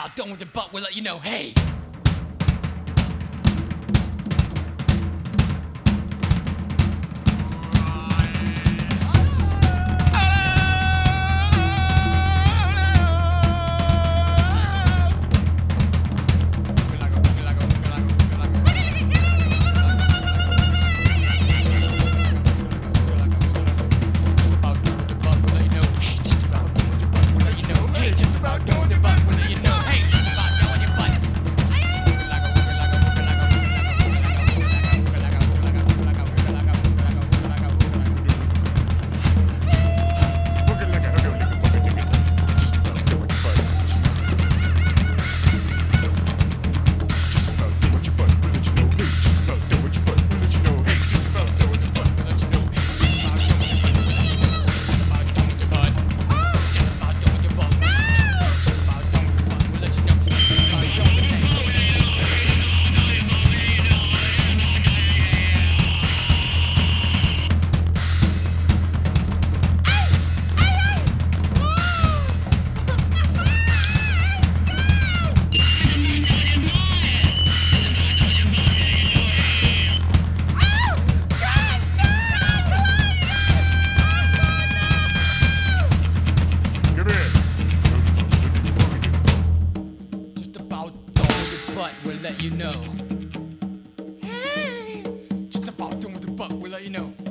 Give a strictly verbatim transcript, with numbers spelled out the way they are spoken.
about done with it, but we'll let you know. Hey. But we'll let you know. Hey, just about done with the buck, we'll let you know.